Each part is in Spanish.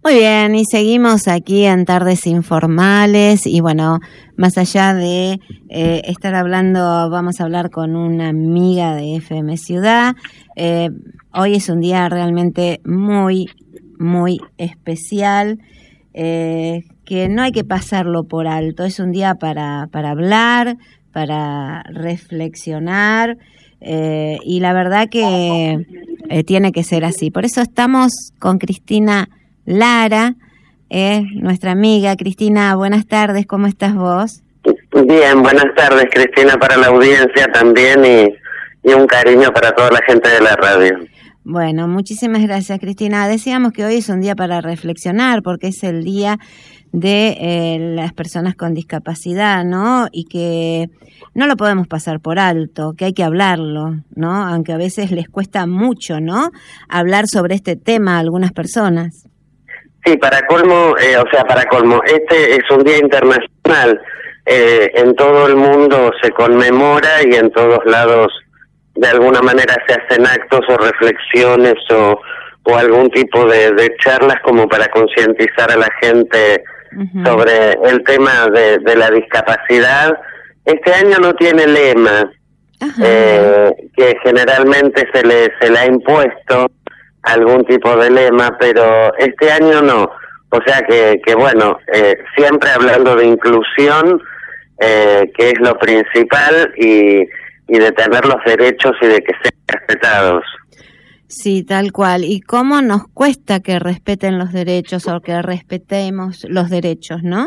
Muy bien, y seguimos aquí en Tardes Informales y bueno, más allá de estar hablando, vamos a hablar con una amiga de FM Ciudad. Hoy es un día realmente muy, muy especial, que no hay que pasarlo por alto. Es un día para hablar, para reflexionar, y la verdad que tiene que ser así. Por eso estamos con Cristina Lara, nuestra amiga. Cristina, buenas tardes, ¿cómo estás vos? Bien, buenas tardes, Cristina, para la audiencia también y un cariño para toda la gente de la radio. Bueno, muchísimas gracias, Cristina. Decíamos que hoy es un día para reflexionar porque es el día de las personas con discapacidad, ¿no? Y que no lo podemos pasar por alto, que hay que hablarlo, ¿no? Aunque a veces les cuesta mucho, ¿no? Hablar sobre este tema a algunas personas. Sí, para colmo, este es un día internacional. En todo el mundo se conmemora y en todos lados de alguna manera se hacen actos o reflexiones o algún tipo de charlas como para concientizar a la gente sobre el tema de la discapacidad. Este año no tiene lema, que generalmente se le ha impuesto algún tipo de lema, pero este año no. O sea que bueno, siempre hablando de inclusión, que es lo principal, y de tener los derechos y de que sean respetados. Sí, tal cual. ¿Y cómo nos cuesta que respeten los derechos o que respetemos los derechos, no?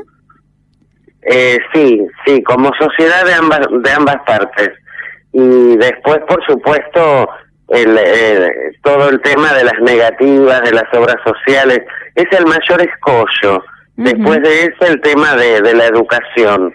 Sí, como sociedad de ambas partes. Y después, por supuesto, todo el tema de las negativas, de las obras sociales, es el mayor escollo. Después de eso, el tema de la educación.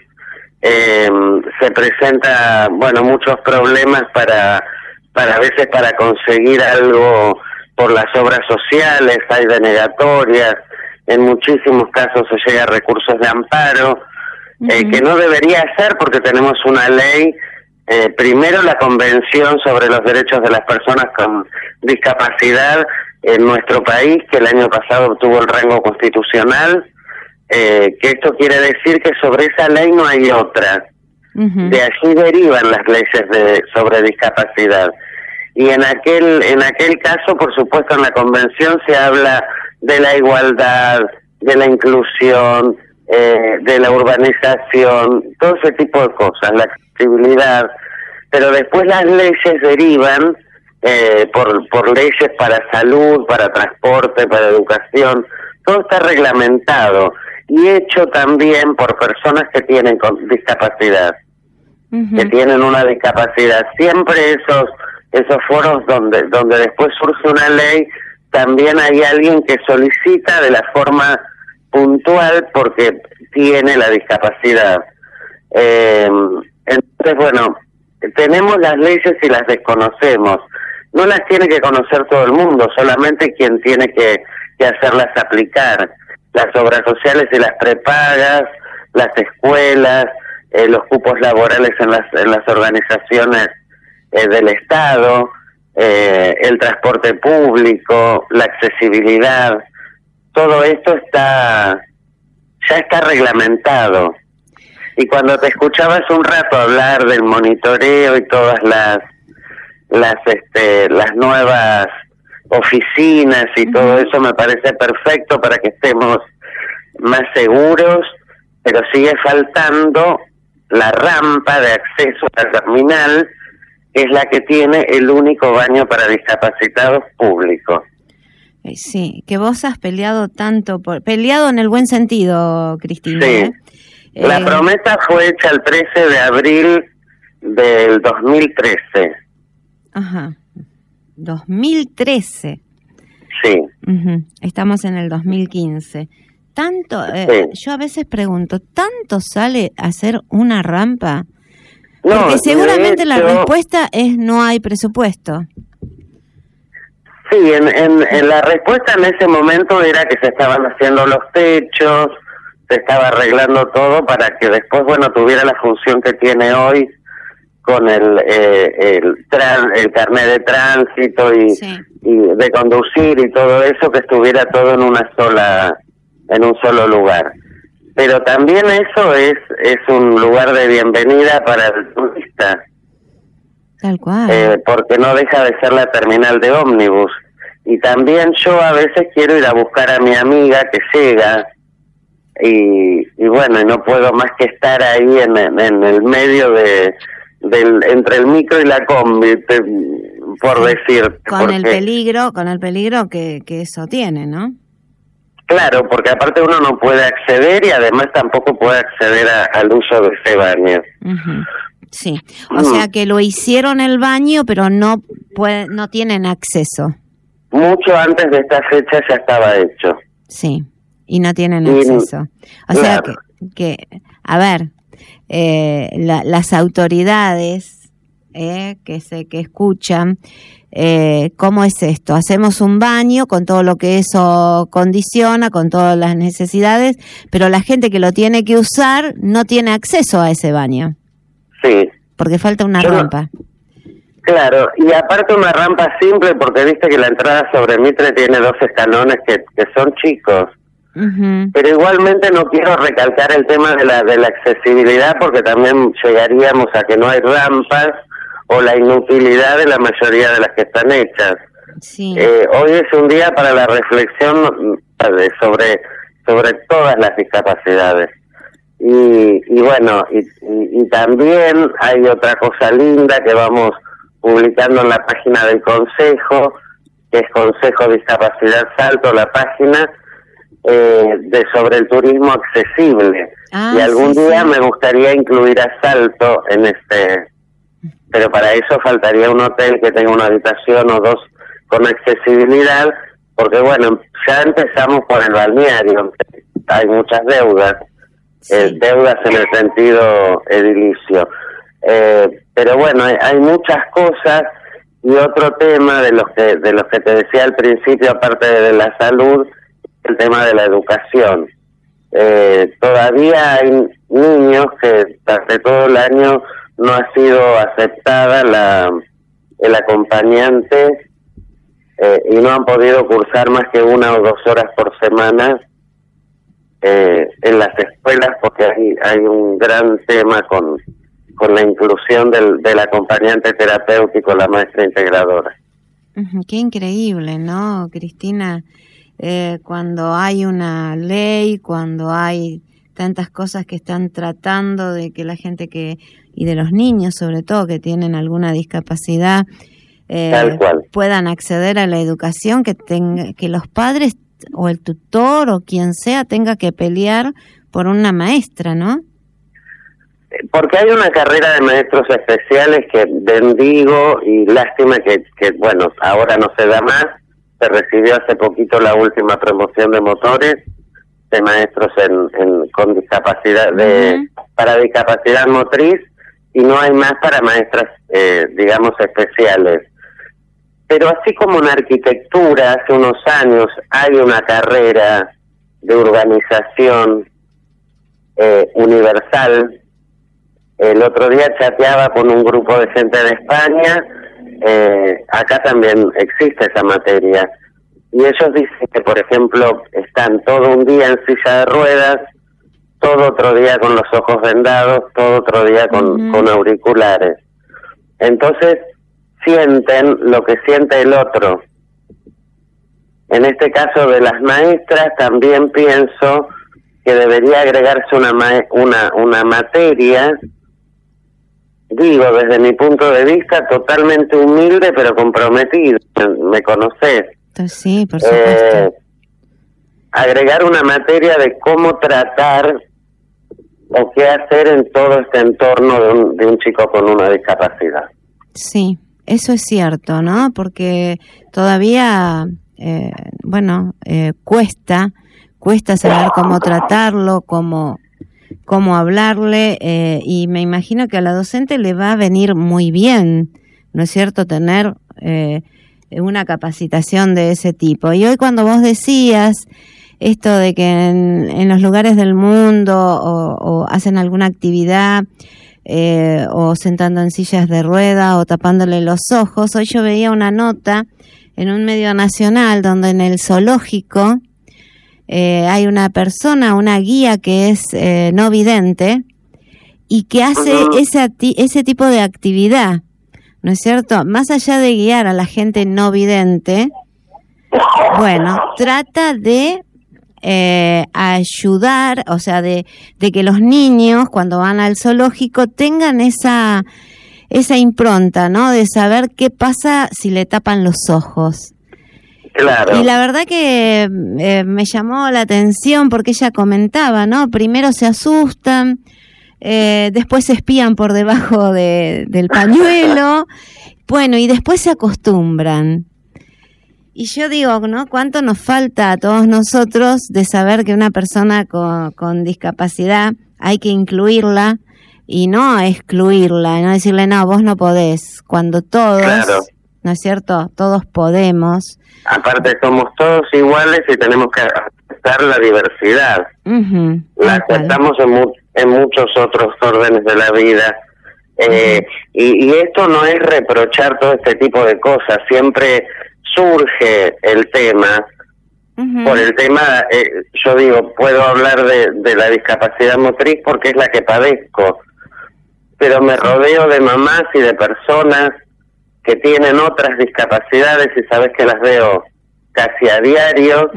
Se presenta, bueno, muchos problemas a veces para conseguir algo por las obras sociales, hay denegatorias, en muchísimos casos se llega a recursos de amparo, que no debería ser porque tenemos una ley. Primero, la Convención sobre los Derechos de las Personas con Discapacidad en nuestro país, que el año pasado obtuvo el rango constitucional, que esto quiere decir que sobre esa ley no hay otra. De allí derivan las leyes sobre discapacidad. Y en aquel caso, por supuesto, en la Convención se habla de la igualdad, de la inclusión, de la urbanización, todo ese tipo de cosas, la accesibilidad. Pero después las leyes derivan por leyes para salud, para transporte, para educación. Todo está reglamentado y hecho también por personas que tienen discapacidad, que tienen una discapacidad. Siempre esos foros donde después surge una ley, también hay alguien que solicita de la forma puntual porque tiene la discapacidad. Entonces, bueno, tenemos las leyes y las desconocemos. No las tiene que conocer todo el mundo, solamente quien tiene que hacerlas aplicar. Las obras sociales y las prepagas, las escuelas, los cupos laborales en las organizaciones del Estado, el transporte público, la accesibilidad, todo esto ya está reglamentado. Y cuando te escuchaba hace un rato hablar del monitoreo y todas las nuevas oficinas y todo eso, me parece perfecto para que estemos más seguros, pero sigue faltando la rampa de acceso a la terminal, que es la que tiene el único baño para discapacitados público. Sí, que vos has peleado tanto, peleado en el buen sentido, Cristina. Sí, la promesa fue hecha el 13 de abril del 2013. Ajá, 2013. Sí. Estamos en el 2015. Tanto, yo a veces pregunto, ¿tanto sale hacer una rampa? Porque seguramente la respuesta es no hay presupuesto. Sí, en la respuesta en ese momento era que se estaban haciendo los techos, se estaba arreglando todo para que después, bueno, tuviera la función que tiene hoy, con el carnet de tránsito y de conducir y todo eso, que estuviera todo en un solo lugar. Pero también eso es un lugar de bienvenida para el turista. Tal cual. Porque no deja de ser la terminal de ómnibus. Y también yo a veces quiero ir a buscar a mi amiga que llega y bueno, y no puedo más que estar ahí en el medio entre el micro y la combi, por decir. Con el peligro que eso tiene, ¿no? Claro, porque aparte uno no puede acceder y además tampoco puede acceder al uso de ese baño. Uh-huh. Sí, o sea que lo hicieron el baño, pero no tienen acceso. Mucho antes de esta fecha ya estaba hecho. Sí, y no tienen acceso. O sea que a ver, las autoridades que escuchan, ¿cómo es esto? Hacemos un baño con todo lo que eso condiciona, con todas las necesidades, pero la gente que lo tiene que usar no tiene acceso a ese baño. Sí. Porque falta una rampa. Claro, y aparte una rampa simple, porque viste que la entrada sobre Mitre tiene 2 escalones que son chicos. Uh-huh. Pero igualmente no quiero recalcar el tema de la accesibilidad, porque también llegaríamos a que no hay rampas o la inutilidad de la mayoría de las que están hechas. Sí. Hoy es un día para la reflexión sobre todas las discapacidades. Y bueno, y también hay otra cosa linda que vamos publicando en la página del Consejo, que es Consejo Discapacidad Salto, la página sobre el turismo accesible. Y algún día me gustaría incluir a Salto en pero para eso faltaría un hotel que tenga una habitación o 2 con accesibilidad, porque bueno, ya empezamos por el balneario, hay muchas deudas. Deudas en el sentido edilicio, pero bueno, hay muchas cosas. Y otro tema de los que te decía al principio, aparte de la salud, el tema de la educación. Todavía hay niños que durante todo el año no ha sido aceptada el acompañante y no han podido cursar más que 1 o 2 horas por semana en las escuelas, porque hay un gran tema con la inclusión del acompañante terapéutico, la maestra integradora. Qué increíble, ¿no, Cristina? Cuando hay una ley, cuando hay tantas cosas que están tratando de que la gente y de los niños sobre todo que tienen alguna discapacidad puedan acceder a la educación, que los padres o el tutor o quien sea tenga que pelear por una maestra, ¿no? Porque hay una carrera de maestros especiales que bendigo, y lástima que bueno, ahora no se da más. Se recibió hace poquito la última promoción de motores de maestros con discapacidad para discapacidad motriz, y no hay más para maestras digamos especiales. Pero así como en arquitectura hace unos años hay una carrera de urbanización universal. El otro día chateaba con un grupo de gente de España, acá también existe esa materia. Y ellos dicen que, por ejemplo, están todo un día en silla de ruedas, todo otro día con los ojos vendados, todo otro día con auriculares. Entonces, sienten lo que siente el otro. En este caso de las maestras, también pienso que debería agregarse una materia, digo, desde mi punto de vista, totalmente humilde, pero comprometido. ¿Me conocés? Sí, por supuesto. Agregar una materia de cómo tratar o qué hacer en todo este entorno de un chico con una discapacidad. Sí, eso es cierto, ¿no? Porque todavía, cuesta saber cómo tratarlo, cómo hablarle, y me imagino que a la docente le va a venir muy bien, ¿no es cierto?, tener una capacitación de ese tipo. Y hoy cuando vos decías esto de que en los lugares del mundo o hacen alguna actividad o sentando en sillas de rueda o tapándole los ojos. Hoy yo veía una nota en un medio nacional donde en el zoológico hay una persona, una guía que es no vidente y que hace ese tipo de actividad, ¿no es cierto? Más allá de guiar a la gente no vidente, bueno, trata de ayudar, o sea, de que los niños cuando van al zoológico tengan esa impronta, ¿no? De saber qué pasa si le tapan los ojos. Claro. Y la verdad que me llamó la atención porque ella comentaba, ¿no? Primero se asustan, después se espían por debajo del pañuelo, bueno, y después se acostumbran. Y yo digo, ¿no? ¿Cuánto nos falta a todos nosotros de saber que una persona con discapacidad hay que incluirla y no excluirla, no decirle, no, vos no podés, cuando todos, claro, ¿no es cierto? Todos podemos. Aparte somos todos iguales y tenemos que aceptar la diversidad. La aceptamos en muchos otros órdenes de la vida. Y esto no es reprochar todo este tipo de cosas, siempre surge el tema. Por el tema, yo digo, puedo hablar de la discapacidad motriz porque es la que padezco, pero me rodeo de mamás y de personas que tienen otras discapacidades y sabes que las veo casi a diario,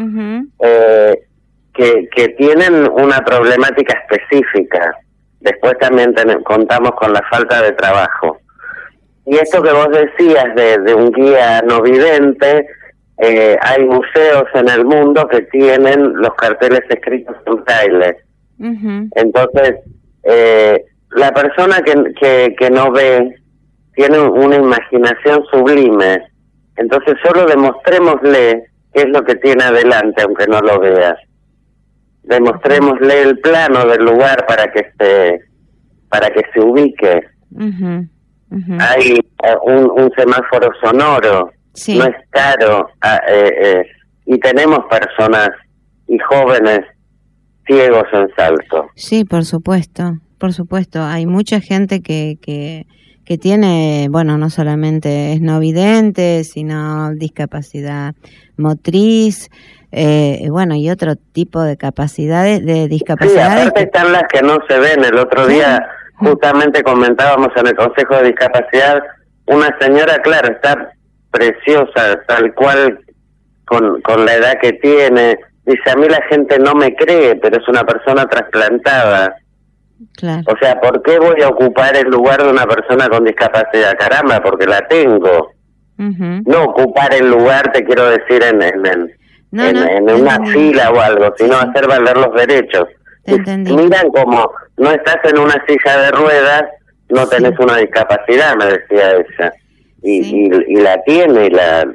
que tienen una problemática específica. Después también contamos con la falta de trabajo. Y esto que vos decías de un guía no vidente, hay museos en el mundo que tienen los carteles escritos en braille. Entonces, la persona que no ve tiene una imaginación sublime. Entonces solo demostrémosle qué es lo que tiene adelante, aunque no lo vea. Demostrémosle el plano del lugar para que se ubique. Hay un semáforo sonoro, sí, no es caro, y tenemos personas y jóvenes ciegos en Salto. Sí, por supuesto. Hay mucha gente que tiene, bueno, no solamente es no vidente, sino discapacidad motriz, bueno, y otro tipo de capacidades, de discapacidades. Sí, aparte están las que no se ven. El otro día justamente comentábamos en el Consejo de Discapacidad, una señora, claro, está preciosa, tal cual, con la edad que tiene. Dice, a mí la gente no me cree, pero es una persona trasplantada. Claro. O sea, ¿por qué voy a ocupar el lugar de una persona con discapacidad? Caramba, porque la tengo. No ocupar el lugar, te quiero decir, en una fila o algo, sino hacer valer los derechos. Miran como no estás en una silla de ruedas, no tenés una discapacidad, me decía ella. Y la tiene,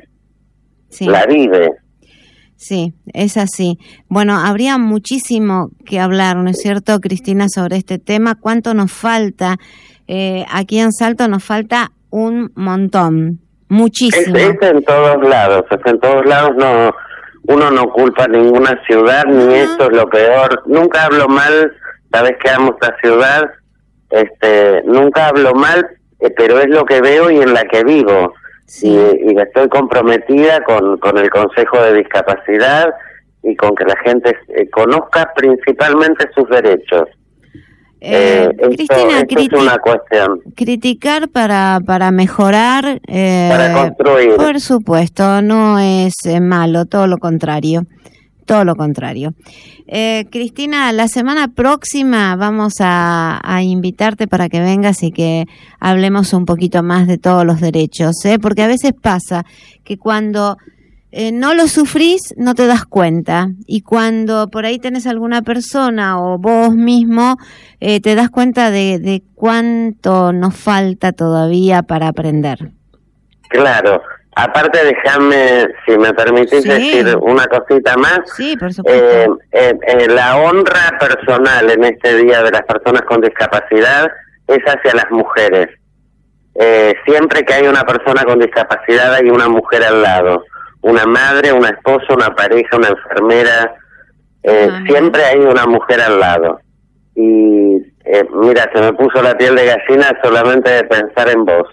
la vive. Sí, es así. Bueno, habría muchísimo que hablar, ¿no es cierto, Cristina, sobre este tema? ¿Cuánto nos falta? Aquí en Salto nos falta un montón, muchísimo. Es en todos lados, no, uno no culpa a ninguna ciudad, ni esto es lo peor. Nunca hablo mal, sabes que amo esta ciudad, nunca hablo mal, pero es lo que veo y en la que vivo. Sí. Y estoy comprometida con el Consejo de Discapacidad y con que la gente conozca principalmente sus derechos. Cristina, esto es una cuestión. Criticar para mejorar, para construir. Por supuesto, no es malo, todo lo contrario. Cristina, la semana próxima vamos a invitarte para que vengas y que hablemos un poquito más de todos los derechos, porque a veces pasa que cuando no lo sufrís no te das cuenta, y cuando por ahí tenés alguna persona o vos mismo te das cuenta de cuánto nos falta todavía para aprender. Claro. Aparte, déjame, si me permitís decir una cosita más. Sí, por supuesto. La honra personal en este Día de las Personas con Discapacidad es hacia las mujeres. Siempre que hay una persona con discapacidad hay una mujer al lado. Una madre, una esposa, una pareja, una enfermera. Siempre hay una mujer al lado. Y mira, se me puso la piel de gallina solamente de pensar en vos.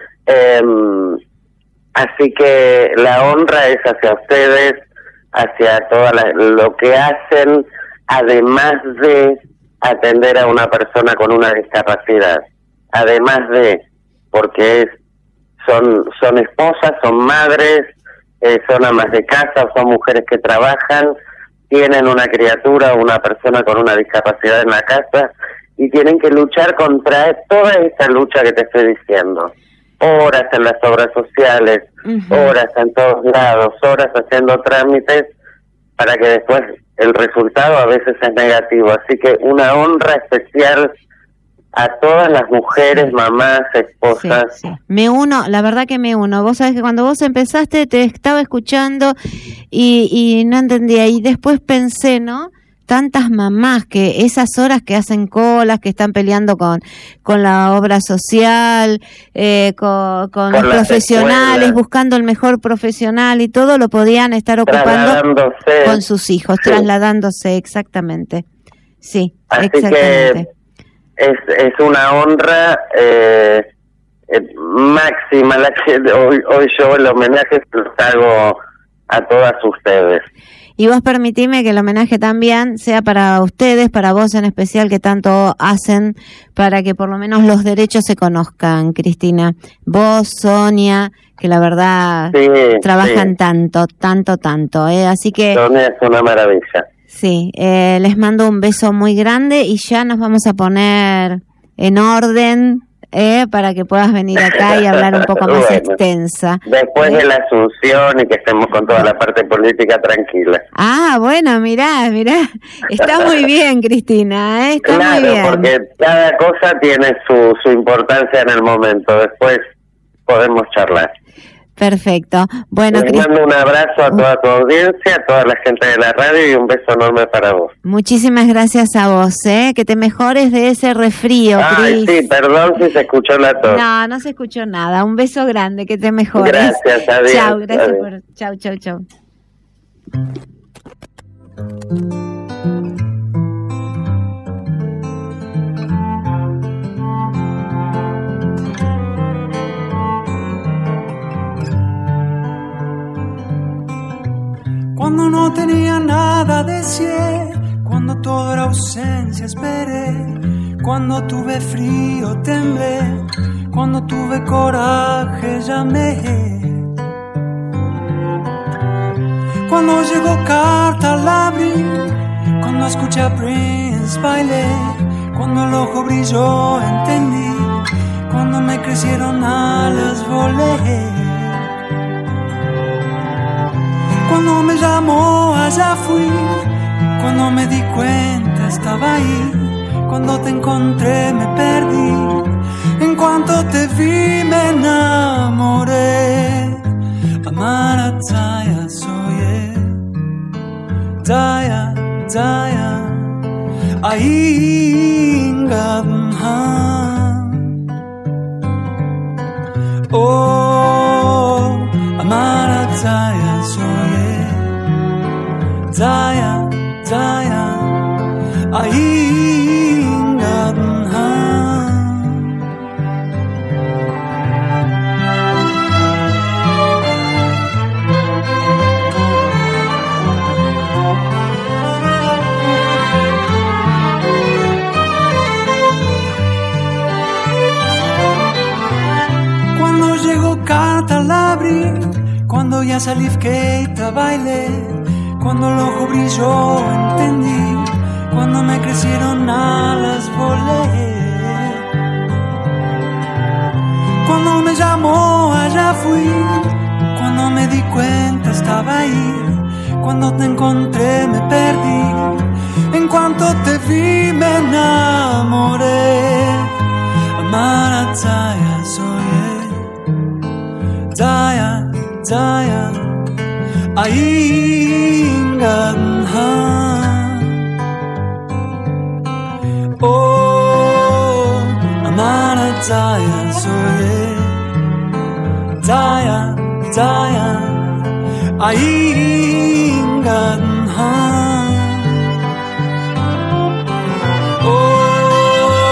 Así que la honra es hacia ustedes, hacia lo que hacen, además de atender a una persona con una discapacidad, además de, porque son esposas, son madres, son amas de casa, son mujeres que trabajan, tienen una criatura o una persona con una discapacidad en la casa y tienen que luchar contra toda esta lucha que te estoy diciendo. Horas en las obras sociales, horas en todos lados, horas haciendo trámites para que después el resultado a veces es negativo. Así que una honra especial a todas las mujeres, mamás, esposas. Sí. Me uno, la verdad que me uno. Vos sabés que cuando vos empezaste te estaba escuchando y no entendía. Y después pensé, ¿no? Tantas mamás que esas horas que hacen colas, que están peleando con la obra social, con los profesionales, escuelas, buscando el mejor profesional y todo, lo podían estar ocupando con sus hijos, trasladándose, exactamente. Sí, así exactamente. Que es una honra máxima la que hoy yo el homenaje los hago a todas ustedes. Y vos permitime que el homenaje también sea para ustedes, para vos en especial, que tanto hacen para que por lo menos los derechos se conozcan, Cristina. Vos, Sonia, que la verdad trabajan tanto. Así que... Sonia es una maravilla. Sí, les mando un beso muy grande y ya nos vamos a poner en orden para que puedas venir acá y hablar un poco más extensa. Después de la Asunción y que estemos con toda la parte política tranquila. Ah, bueno, mirá, está muy bien, Cristina, está claro, muy bien. Porque cada cosa tiene su importancia en el momento, después podemos charlar. Perfecto. Bueno, les mando un abrazo a toda tu audiencia, a toda la gente de la radio y un beso enorme para vos. Muchísimas gracias a vos, que te mejores de ese resfrío, Cris. Sí, perdón si se escuchó la tos. No se escuchó nada. Un beso grande, que te mejores. Gracias, adiós. Chau, gracias adiós. Chau. Cuando no tenía nada deseé, cuando todo era ausencia esperé, cuando tuve frío temblé, cuando tuve coraje llamé, cuando llegó carta la abrí, cuando escuché a Prince bailé, cuando el ojo brilló entendí, cuando me crecieron alas volé. Cuando me llamó allá fui, cuando me di cuenta estaba ahí, cuando te encontré me perdí, en cuanto te vi me enamoré. Amara Zaya soy Zaya Aingadhan. Oh, Amara Zaya soy Zaya Aingadhan. Cuando llegó carta la abrí, cuando ya salí keita bailé, cuando el ojo brilló entendí, cuando me crecieron alas volé. Cuando me llamó allá fui, cuando me di cuenta estaba ahí, cuando te encontré me perdí, en cuanto te vi me enamoré. Amara Zaya soy Zaya Aingadhan. Oh, Amara Zaya soy Zaya Aingadhan. Oh,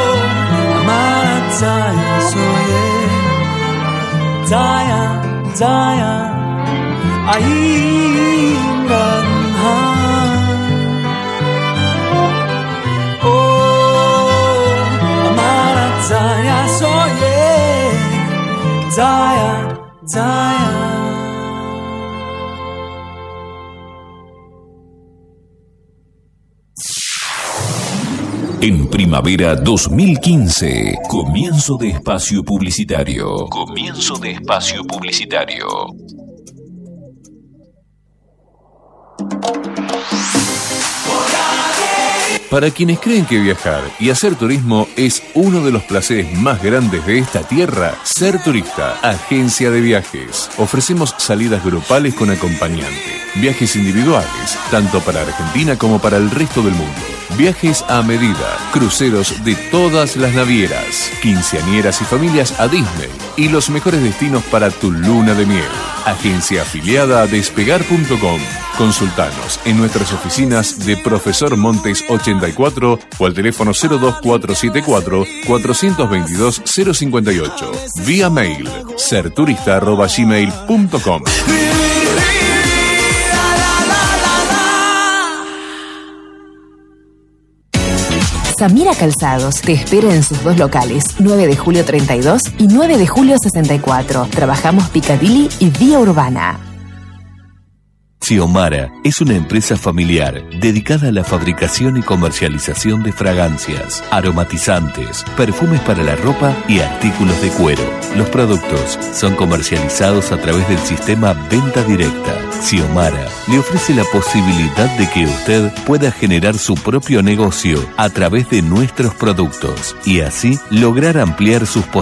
Zion, Zion, ainda oh, amar a Zion, soy Zion, Zion. En primavera 2015, comienzo de espacio publicitario. Comienzo de espacio publicitario. Para quienes creen que viajar y hacer turismo es uno de los placeres más grandes de esta tierra, Ser Turista, agencia de viajes. Ofrecemos salidas grupales con acompañante, viajes individuales, tanto para Argentina como para el resto del mundo. Viajes a medida, cruceros de todas las navieras, quinceañeras y familias a Disney y los mejores destinos para tu luna de miel. Agencia afiliada a Despegar.com. Consultanos en nuestras oficinas de Profesor Montes 84 o al teléfono 02474 422 058. Vía mail serturista@gmail.com. Samira Calzados te espera en sus dos locales, 9 de julio 32 y 9 de julio 64. Trabajamos Piccadilly y Vía Urbana. Xiomara es una empresa familiar dedicada a la fabricación y comercialización de fragancias, aromatizantes, perfumes para la ropa y artículos de cuero. Los productos son comercializados a través del sistema Venta Directa. Xiomara le ofrece la posibilidad de que usted pueda generar su propio negocio a través de nuestros productos y así lograr ampliar sus posibilidades